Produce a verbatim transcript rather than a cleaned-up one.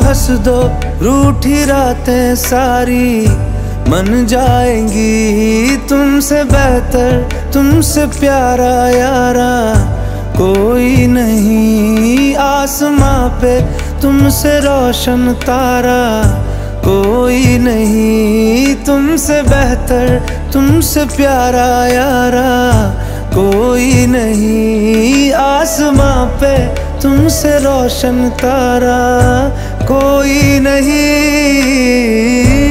हंस दो, रूठी रातें सारी मन जाएंगी। तुमसे बेहतर, तुमसे प्यारा यारा कोई नहीं। आसमां पे तुमसे रोशन तारा कोई नहीं। तुमसे बेहतर, तुमसे प्यारा यारा कोई नहीं। आसमां पे तुमसे रोशन तारा कोई नहीं।